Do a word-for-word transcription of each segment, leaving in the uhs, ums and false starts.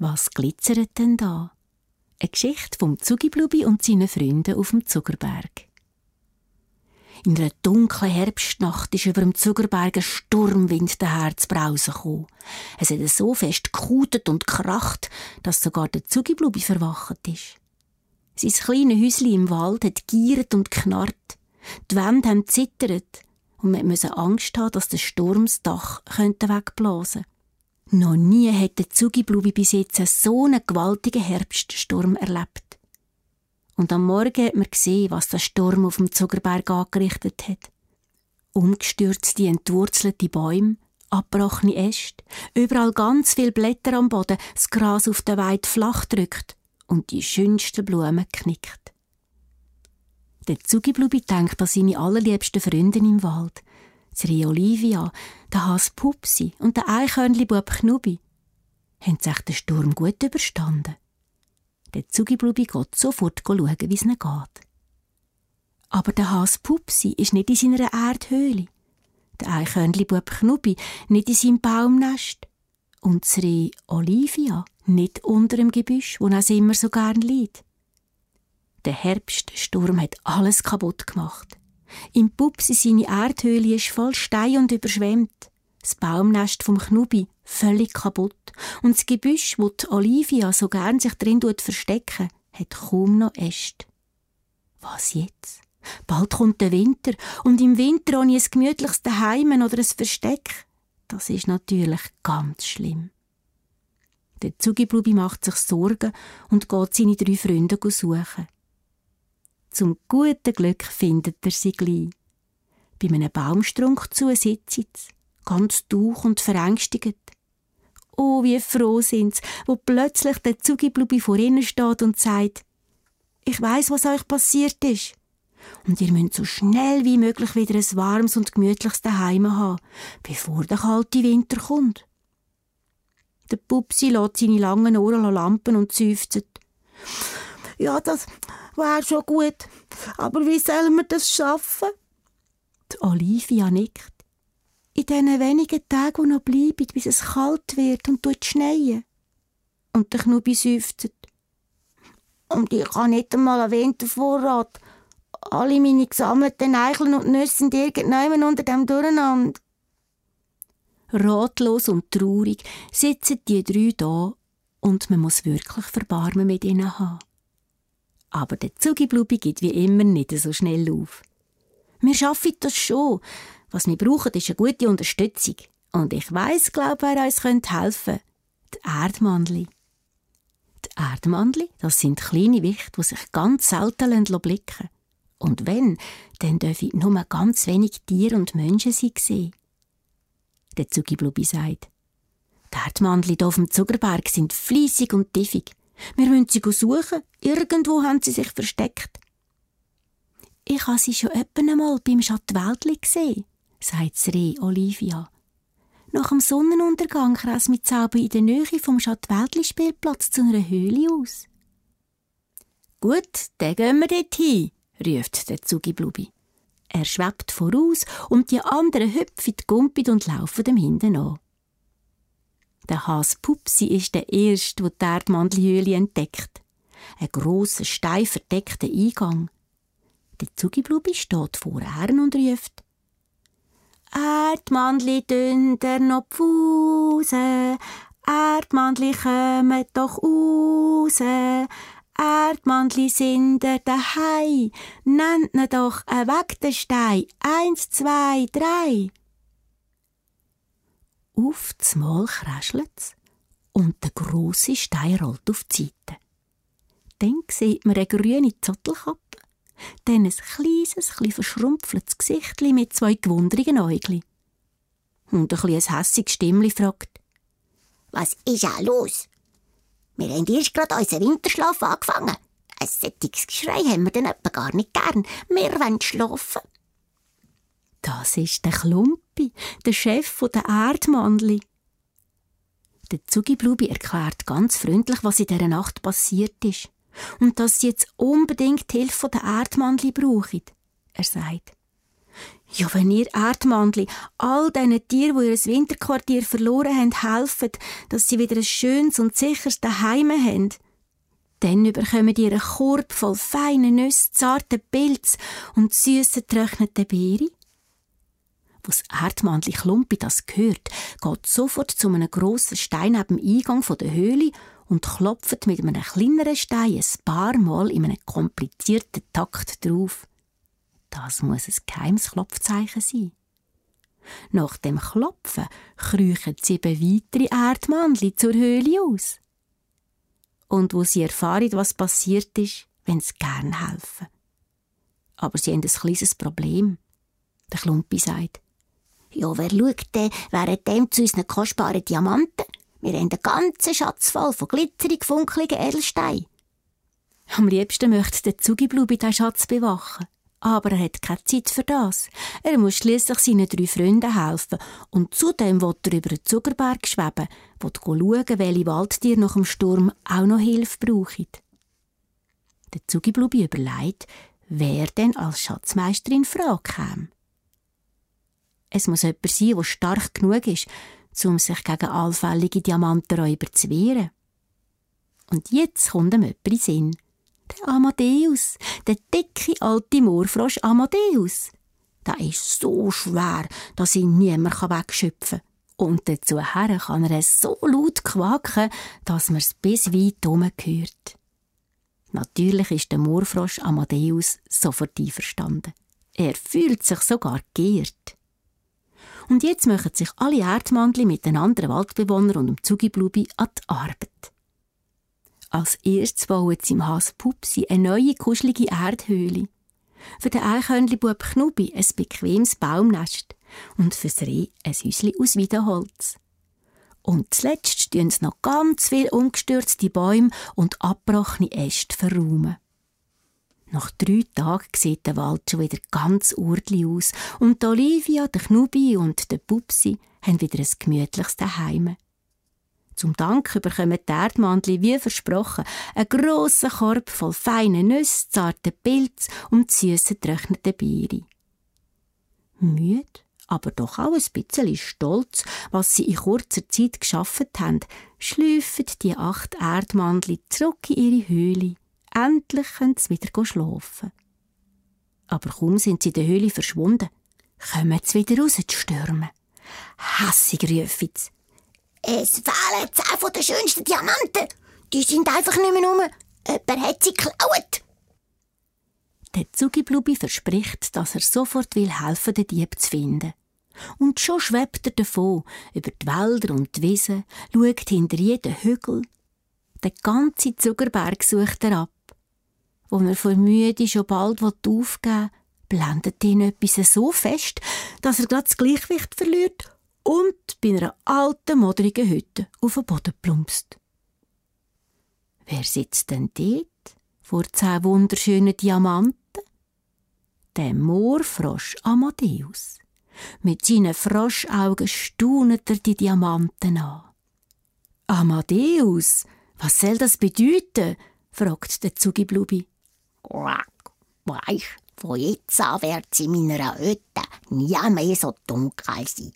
Was glitzert denn da? Eine Geschichte vom Zugiblubi und seinen Freunden auf dem Zuckerberg. In einer dunklen Herbstnacht ist über dem Zuckerberg ein Sturmwind daher zu brausen gekommen. Es hat so fest gekutet und kracht, dass sogar der Zugiblubi verwacht ist. Sein kleines Häuschen im Wald hat giert und knarrt. Die Wände haben zittert und man musste Angst haben, dass der Sturm das Dach wegblasen könnte. Noch nie hat der Zugiblubi bis jetzt so einen gewaltigen Herbststurm erlebt. Und am Morgen hat man gesehen, was der Sturm auf dem Zuckerberg angerichtet hat. Umgestürzte, entwurzelte Bäume, abgebrochene Äste, überall ganz viele Blätter am Boden, das Gras auf der Weide flach drückt und die schönsten Blumen knickt. Der Zugiblubi denkt an seine allerliebsten Freundin im Wald, die Reh Olivia, der Hase Pupsi und der Eichhörnli-Bub Knubi. Haben sich den Sturm gut überstanden? Der Zugiblubi geht sofort schauen, wie es ihnen geht. Aber der Hase Pupsi ist nicht in seiner Erdhöhle, der Eichhörnli-Bub Knubi nicht in seinem Baumnest und die Reh Olivia nicht unter dem Gebüsch, wo es immer so gern liegt. Der Herbststurm hat alles kaputt gemacht. Im Pupsi seine Erdhöhle ist voll Stein und überschwemmt. Das Baumnest vom Knubi völlig kaputt. Und das Gebüsch, wo die Olivia so gern sich drin verstecken, hat kaum noch Äste. Was jetzt? Bald kommt der Winter. Und im Winter ohne ein gemütliches Daheim oder ein Versteck. Das ist natürlich ganz schlimm. Der Zugiblubi macht sich Sorgen und geht seine drei Freunde suchen. Zum guten Glück findet er sie gleich. Bei einem Baumstrunk zu sitzen sie, ganz durch und verängstigt. Oh, wie froh sind sie, wo plötzlich der Zugiblubi vor ihnen steht und sagt: «Ich weiss, was euch passiert ist. Und ihr müsst so schnell wie möglich wieder ein warmes und gemütliches Daheim haben, bevor der kalte Winter kommt.» Der Pupsi lässt seine langen Ohren lampen und seufzt: «Ja, das wäre schon gut, aber wie sollen wir das schaffen?» Die Olivia nickt. «In diesen wenigen Tagen, die noch bleiben, bis es kalt wird und schneien.» Und der Knubi seufzt: «Und ich habe nicht einmal einen Wintervorrat. Alle meine gesammelten Eicheln und Nüsse sind irgendjemand unter dem Durcheinander.» Ratlos und traurig sitzen die drei da und man muss wirklich Verbarmen mit ihnen haben. Aber der Zugiblubi geht wie immer nicht so schnell auf. «Wir schaffen das schon. Was wir brauchen, ist eine gute Unterstützung. Und ich weiss, glaub, wer uns helfen könnte. Die Erdmannli.» Die Erdmannli, das sind kleine Wichte, die sich ganz selten blicken lassen. Und wenn, dann dürfen nur ganz wenig Tiere und Menschen sie sehen. Der Zugiblubi sagt: «Die Erdmannli hier auf dem Zuckerberg sind fleissig und tiefig. Wir müssen sie suchen. Irgendwo haben sie sich versteckt.» «Ich habe sie schon etwa einmal beim Schattwäldli gesehen», sagt das Reh Olivia. «Nach dem Sonnenuntergang kreist mit Zauber in der Nähe vom Schattwäldli-Spielplatz zu einer Höhle aus.» «Gut, dann gehen wir dort hin», ruft der Zugiblubi. Er schwebt voraus und die anderen hüpfen, gumpeln und laufen ihm hinten an. Der Hase Pupsi ist der Erste, der die Erdmannli-Höhle entdeckt. Ein grosser, steif verdeckter Eingang. Der Zugiblubi steht vorher und ruft: «Erdmannli, dünnt noch Pfuse, Erdmannli, kommt doch raus, Erdmannli sind ihr daheim, nennt ihn doch weg den Stein, eins, zwei, drei.» Auf einmal kräschelt's und der grosse Stein rollt auf die Seite. Dann sieht man eine grüne Zottelkappe, dann ein kleines, ein verschrumpfeltes Gesichtli mit zwei gewundrigen Äugli. Und ein kleines hässiges Stimmli fragt: «Was ist auch los? Wir haben erst gerade unseren Winterschlaf angefangen. Ein solches Geschrei haben wir dann etwa gar nicht gern. Wir wollen schlafen.» Das ist der Klumpi, der Chef der Erdmannli. Der Zugiblubi erklärt ganz freundlich, was in dieser Nacht passiert ist und dass sie jetzt unbedingt die Hilfe der Erdmannli brauchen. Er sagt: Ja, wenn ihr Erdmannli all diesen Tieren, die ihr Winterquartier verloren haben, helft, dass sie wieder ein schönes und sicheres Daheim haben, dann bekommen ihr einen Korb voll feinen Nüsse, zarten Pilz und süssen getrockneten Beeren. Als Erdmannli Klumpi das hört, geht sofort zu einem grossen Stein neben dem Eingang der Höhle und klopft mit einem kleineren Stein ein paar Mal in einem komplizierten Takt drauf. Das muss ein geheimes Klopfzeichen sein. Nach dem Klopfen kriechen sieben weitere Erdmannli zur Höhle aus. Und wo sie erfahren, was passiert ist, wollen sie gern helfen. Aber sie haben ein kleines Problem. Der Klumpi sagt: «Ja, wer schaut denn währenddem zu unseren kostbaren Diamanten? Wir haben einen ganzen Schatz voll von glitzerig funkeligen Edelsteinen.» Am liebsten möchte der Zugiblubi den Schatz bewachen. Aber er hat keine Zeit für das. Er muss schliesslich seinen drei Freunden helfen. Und zudem will er über den Zuckerberg schweben, will schauen, welche Waldtiere nach dem Sturm auch noch Hilfe brauchen. Der Zugiblubi überlegt, wer denn als Schatzmeister in Frage käme. Es muss jemand sein, der stark genug ist, um sich gegen allfällige Diamantenräuber zu wehren. Und jetzt kommt ihm jemand in den Sinn. Der Amadeus, der dicke alte Moorfrosch Amadeus. Der ist so schwer, dass ihn niemand wegschöpfen kann. Und dazu kann er so laut quaken, dass man es bis weit herum hört. Natürlich ist der Moorfrosch Amadeus sofort einverstanden. Er fühlt sich sogar geehrt. Und jetzt machen sich alle Erdmannli mit den anderen Waldbewohnern und dem Zugiblubi an die Arbeit. Als erstes bauen sie im Haus Pupsi eine neue, kuschelige Erdhöhle. Für den Eichhörnli-Bub Knubi ein bequemes Baumnest und fürs Reh ein Häuschen aus Weidenholz. Und zuletzt tun sie noch ganz viele umgestürzte Bäume und abgebrochene Äste verräumen. Nach drei Tagen sieht der Wald schon wieder ganz ordentlich aus und Olivia, der Knubi und der Pupsi haben wieder ein gemütliches Zuhause. Zum Dank bekommen die Erdmannli, wie versprochen, einen grossen Korb voll feinen Nüsse, zarten Pilz und süssen getrockneten Beeren. Müde, aber doch auch ein bisschen stolz, was sie in kurzer Zeit geschafft haben, schlüpfen die acht Erdmannli zurück in ihre Höhle. Endlich können sie wieder schlafen. Aber kaum sind sie in der Höhle verschwunden, kommen sie wieder raus zu stürmen. Hässig rufen sie: «Es fehlen zehn von den schönsten Diamanten. Die sind einfach nicht mehr rum. Jemand hat sie geklaut.» Der Zugiblubi verspricht, dass er sofort helfen will, den Dieb zu finden. Und schon schwebt er davon, über die Wälder und die Wiesen, schaut hinter jeden Hügel. Den ganzen Zuckerberg sucht er ab. Wo er vor Müde schon bald aufgeben will, blendet ihn etwas so fest, dass er gleich das Gleichgewicht verliert und bei einer alten, modrigen Hütte auf den Boden plumpst. Wer sitzt denn dort vor zehn wunderschönen Diamanten? Der Moorfrosch Amadeus. Mit seinen Froschaugen staunet er die Diamanten an. «Amadeus, was soll das bedeuten?» fragt der Zugiblubi. «Weisst, von jetzt an wird sie in meiner Hütte nie mehr so dunkel sein.»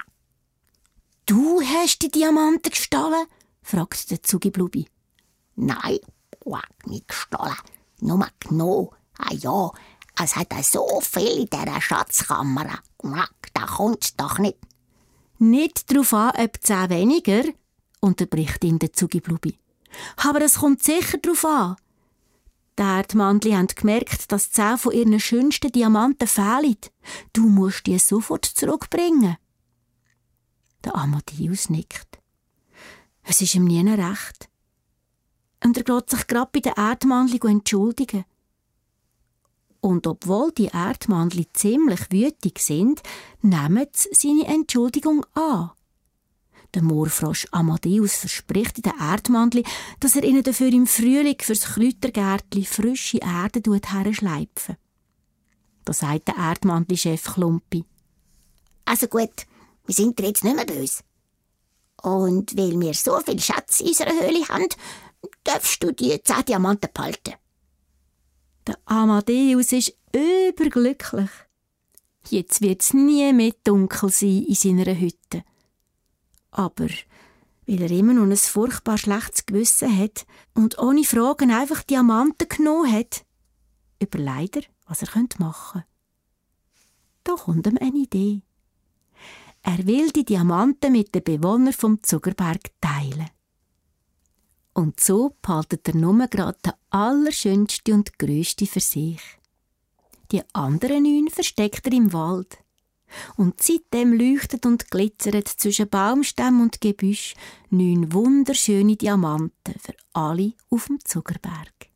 «Du hast die Diamanten gestohlen?» fragt der Zugiblubi. «Nein, nicht gestohlen, nur genommen. Ah ja, es hat so viel in dieser Schatzkammer. Da kommt's doch nicht.» «Nicht darauf an, ob zehn weniger», unterbricht ihn der Zugiblubi. «Aber es kommt sicher darauf an. Die Erdmannli haben gemerkt, dass zehn von ihren schönsten Diamanten fehlen. Du musst die sofort zurückbringen.» Der Amadeus nickt. Es ist ihm nie recht. Und er geht sich gerade bei den Erdmannli entschuldigen. Und obwohl die Erdmannli ziemlich wütig sind, nehmen sie seine Entschuldigung an. Der Moorfrosch Amadeus verspricht den Erdmannli, dass er ihnen dafür im Frühling fürs Kräutergärtli frische Erde herschleifen. Da sagt der Erdmannli-Chef Klumpi: «Also gut, wir sind dir jetzt nicht mehr böse. Und weil wir so viel Schatz in unserer Höhle haben, darfst du die zehn Diamanten behalten.» Der Amadeus ist überglücklich. Jetzt wird's nie mehr dunkel sein in seiner Hütte. Aber weil er immer noch ein furchtbar schlechtes Gewissen hat und ohne Fragen einfach Diamanten genommen hat, überlegt er, was er machen könnte. Da kommt ihm eine Idee. Er will die Diamanten mit den Bewohnern vom Zuckerberg teilen. Und so behaltet er nur gerade den allerschönsten und grössten für sich. Die anderen neun versteckt er im Wald. Und seitdem leuchtet und glitzert zwischen Baumstämmen und Gebüsch neun wunderschöne Diamanten für alle auf dem Zuckerberg.